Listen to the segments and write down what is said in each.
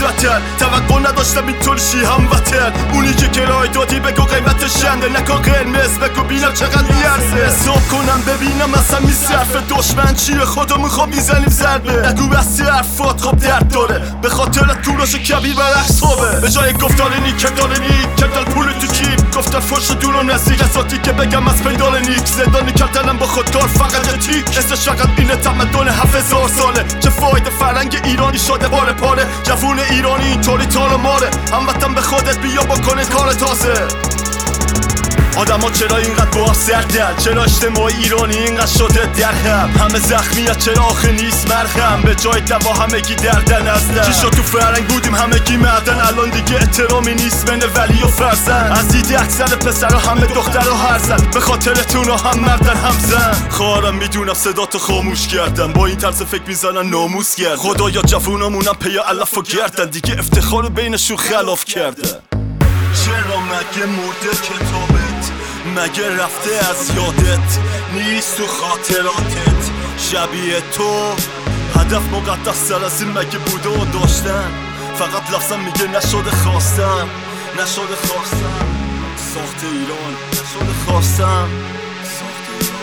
وطن توقع نداشتم اینطور شی هموطن اونی که کرای دادی بگو قیمتش چنده نکن قرمز بگو بینم چقدر میارزه حساب کنم ببینم اصلا میصرفه دشمن چیه خودمون خب میزنیم ضربه نگو بستی حرفات خب درد داره به خاطرت کوراش کبیر برعکس خوبه به جای گفتار نیک کردار نیک کردار پول تو کیپ گفتار فرش دور و نزدیک اساتی که بگم از پیدال نیک زندانی کردنم با خودکار فقط تیک اسمش فقط اینه تمدن 7000 ساله چه فایده فرنگ ایرانی شده باره پاره جوون ایرانی اینطوری تار و ماره هموطن به خودت بیا بکنه کار تازه آدم ها چرا اینقدر با سردن چرا اجتماع ایرانی اینقدر شده درهم همه زخمیت چرا آخه نیست مرهم به جای دوا همگی دردن هستن چی شد تو فرنگ بودیم همگی معدن الان دیگه احترامی نیست بین ولی و فرزند از دیدی اکثر پسرها همه دختر و هر زن به خاطرتون هم مردن هم زن خواهرم میدونم صداتو خاموش کردم با این طرز فکر میزنن ناموس گردن خدایا جوونامونم پی علف و گردن دیگه افتخار بینشون خلاف کردن چرا مگه مرده کتابت مگه رفته از یادت نیست تو خاطراتت شبیه تو هدف مقدس تر از این مگه بوده و داشتن فقط لفظم میگه نشده خواستم نشده خواستم ساخت ایران نشده خواستم ساخت ایران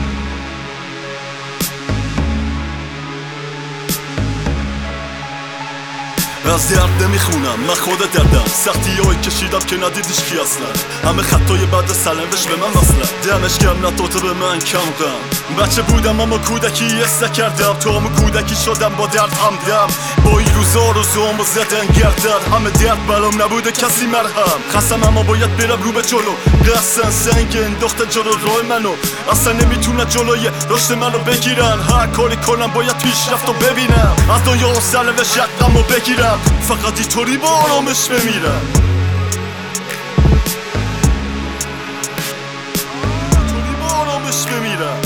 از درد نمیخونم من خود دردم سختی هایی کشیدم که ندیدیش کی اصلا همه خطای بعد سلمش به من اصلا دمش گرم نداده به من کم غم بچه بودم اما کودکی یس نکردم تو همه کودکی شدم با درد همدم با این روزا روزامو زدن گردن همه درد برام نبوده کسی مرهم خستم اما باید برم رو به جلو قصن سنگ انداخته جلو راه منو اصلا نمیتونه جلوی رشد منو بگیرن هر کاری کنم باید پیشرفتو ببینم از دنیا و سرنوشت شقمو بگیرم فقط اینطوری با آرامش بمیرم اینطوری با آرامش بمیرم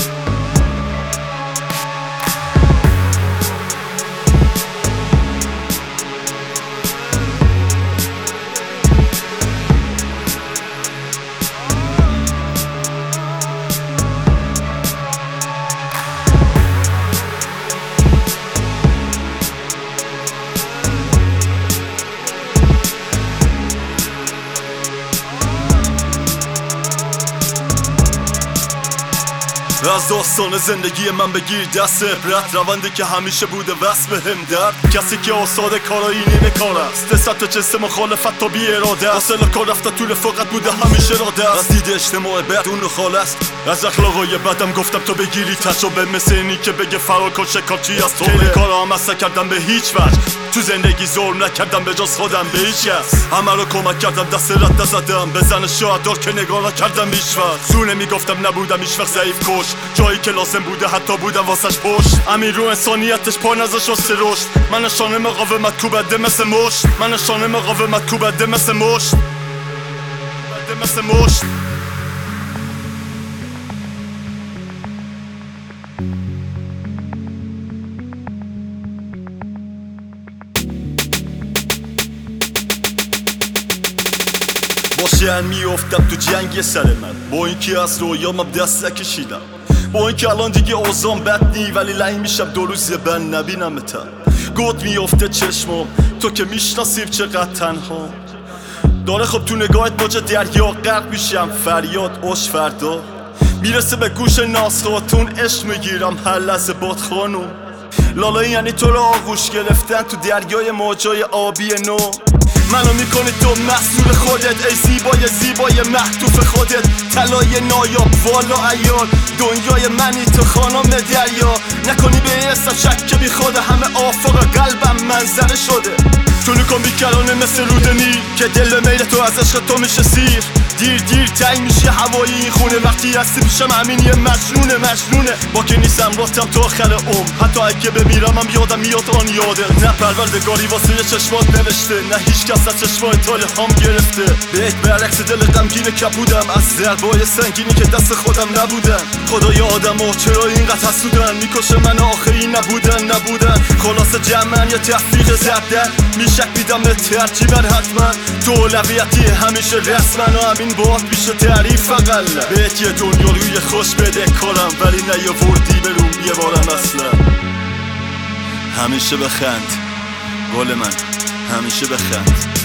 از داستان زندگی من بگیر دست عبرت روندی که همیشه بوده وصل به هم درد کسی که آساده کارایی نیمه کار است دست و جنس مخالفت تا بی اراده حاصل کار رفته طول فقط بوده همیشه راده از دید اجتماع بعد اون خال است از اخلاقای بدم گفتم تو بگیری تجربه مثل اینی که بگه فرار کن شکارچی از تو خیلی کارا هم اصلا کردم به هیچ وجه تو زندگی ظلم نکردم به جز خودم به هیچ کس همه رو کمک کردم دست رد نزدم به زن شهدا که نگاه نکردم هیچ وقت زونه میگفتم نبودم هیچ وقت ضعیف کش جایی که لازم بوده حتی بودم واسش پشت امیر رو انسانیتش پا نذاشت واسه رشد من نشانه مقاومت کوبنده مثل مشت من نشانه مقاومت کوبنده مثل مشت مثل مشت باشن میافتم تو جنگ سر من با اینکه از رویامم دست نکشیدم با اینکه الان دیگه اوضاعم بد نی ولی لنگ میشم دو روز بن نبینمتم گود میافته چشمم تو که میشناسیم چقدر تنها داره خب تو نگاهت موج دریا غرق میشم فریاد اوش فردا میرسه به گوش ناسخاتون عشق میگیرم هر لحظه باد خانم لالا یعنی تو رو آغوش گرفتن تو دریای موجای آبی نو منو میکنی تو محصول خودت ای زیبای زیبای محتوف خودت طلای نایاب والا عیال دنیای منی تو خانم دریا نکنی به این اسم شک که بی خود همه آفاق قلبم منظره شده تو نکن بیکرانه مثل رودنی که دل میل تو از عشق تو میشه سیر دیر دیر تنگ میشه هوایی این خونه وقتی هستی پیشم همینی مجنونه با که نیستم راستم تا آخر حتی اگه بمیرم هم یادم میاد آن یاده نه پروردگاری واسه چشمات نوشته نه هیچ کس از چشمای هم گرفته بهت برعکس دل غمگین کبودم از ضربای سنگینی که دست خودم نبودن خدایا آدم‌ها چرا اینقدر حسودن میکشه من آخری نبودن خلاص جمعن یا تفریق زدن میشک بیدم ترجیبن حتما تو اولویتی همیشه رسمن و همین باید میشه تعریف اقل بهت یه دنیا روی خوش بده کارم ولی نیاوردی بروم یه بارم اصلا همیشه بخند گل من همیشه بخند.